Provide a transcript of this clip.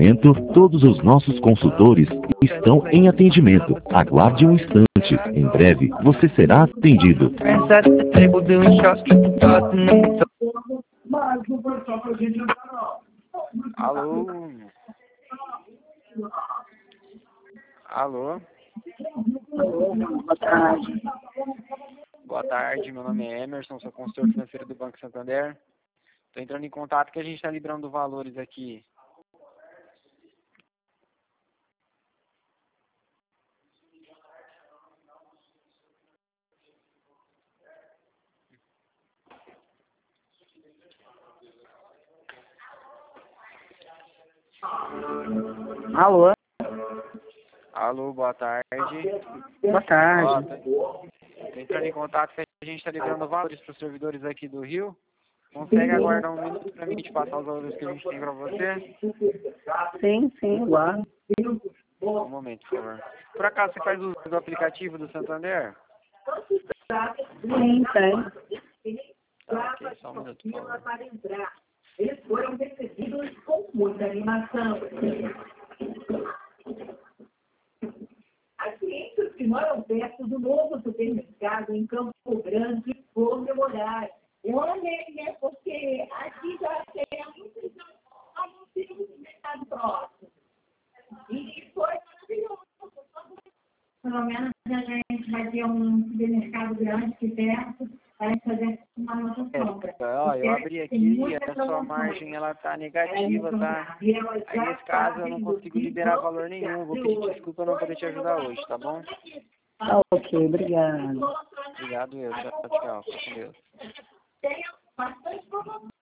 momento, todos os nossos consultores estão em atendimento. Aguarde um instante. Em breve, você será atendido. Alô? Alô? Boa tarde. Boa tarde, meu nome é Emerson, sou consultor financeiro do Banco Santander. Estou entrando em contato que a gente está liberando valores aqui. Alô? Alô, boa tarde. Boa tarde. Estou entrando em contato que a gente está liberando valores para os servidores aqui do Rio. Consegue aguardar um minuto para mim te passar os valores que a gente tem para você? Sim, guardo. Um momento, por favor. Por acaso você faz uso do aplicativo do Santander? Sim, tem. Tá, ok, só um minuto, por favor. Eles foram recebidos com muita animação. As clientes que moram perto do novo supermercado em Campo Grande comemorar. Eu amei, né? Porque aqui já tem anúncio do mercado próximo. E foi maravilhoso. Pelo menos a gente vai ter um supermercado grande aqui perto para fazer uma nova compra. Ó, eu abri aqui e a sua margem ela tá negativa, tá? Aí nesse caso eu não consigo liberar valor nenhum. Vou pedir desculpa não poder te ajudar hoje, tá bom? Tá ok, obrigado. Obrigado, eu. Tchau, tchau. Fica com Deus.